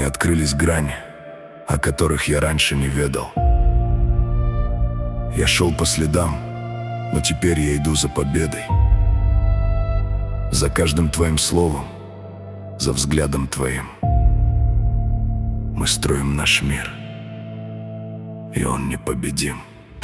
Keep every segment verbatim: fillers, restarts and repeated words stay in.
Мне открылись грани, о которых я раньше не ведал. Я шел по следам, но теперь я иду за победой. За каждым твоим словом, за взглядом твоим. Мы строим наш мир, и он непобедим.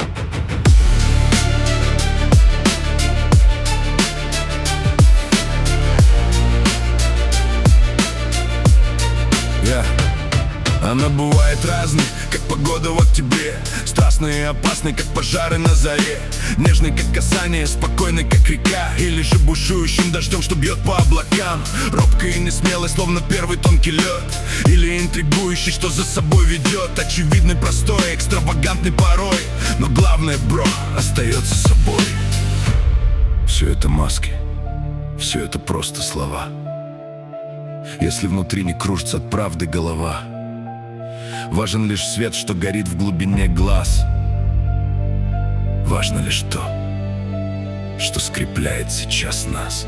Yeah. Она бывает разной, как погода в октябре, страстной и опасной, как пожары на заре, нежной, как касание, спокойной, как река, или же бушующим дождем, что бьет по облакам. Робкой и несмелой, словно первый тонкий лед, или интригующий, что за собой ведет. Очевидный, простой, экстравагантный порой, но главное, бро, остается собой. Все это маски, все это просто слова. Если внутри не кружится от правды голова, важен лишь свет, что горит в глубине глаз. Важно лишь то, что скрепляет сейчас нас.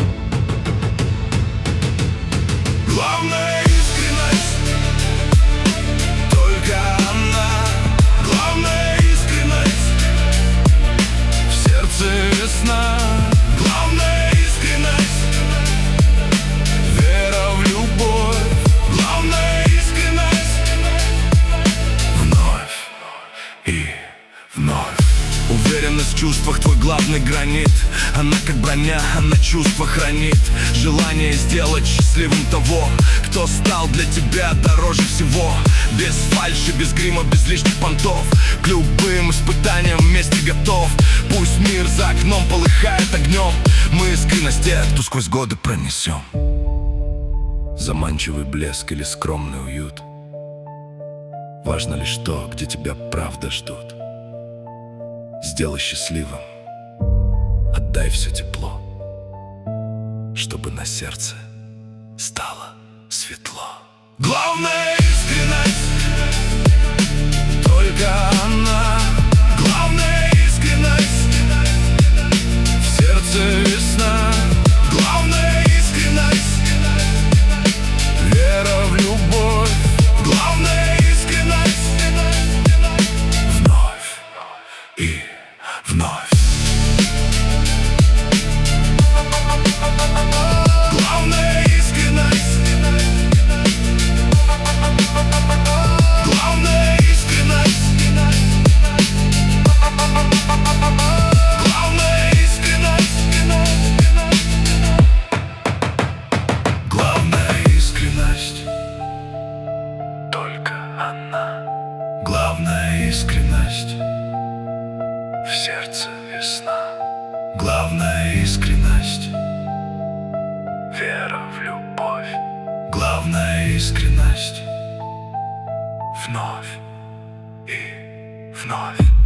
Главное — искренность, только она. Главное — искренность, в сердце весна. Главное — искренность, вера в любовь. Главное — искренность, вновь и вновь. Уверенность в чувствах — твой главный гранит. Она как броня, она чувства хранит. Желание сделать счастливым того, кто стал для тебя дороже всего. Без фальши, без грима, без лишних понтов, к любым испытаниям вместе готов. Пусть мир за окном полыхает огнем, мы искренность тех, кто сквозь годы пронесем. Заманчивый блеск или скромный уют, важно лишь то, где тебя правда ждут. Сделай счастливым, отдай все тепло, чтобы на сердце стало светло. Главное — искренность, только она. Главное — искренность, в сердце весна. Главное — искренность, вера в любовь. Главное — искренность, вновь и вновь. Главное — искренность, главное — искренность, главное — искренность, главное — искренность, только она. Главная искренность, в сердце весна. Главная искренность, вера в любовь. Главная искренность, вновь и вновь.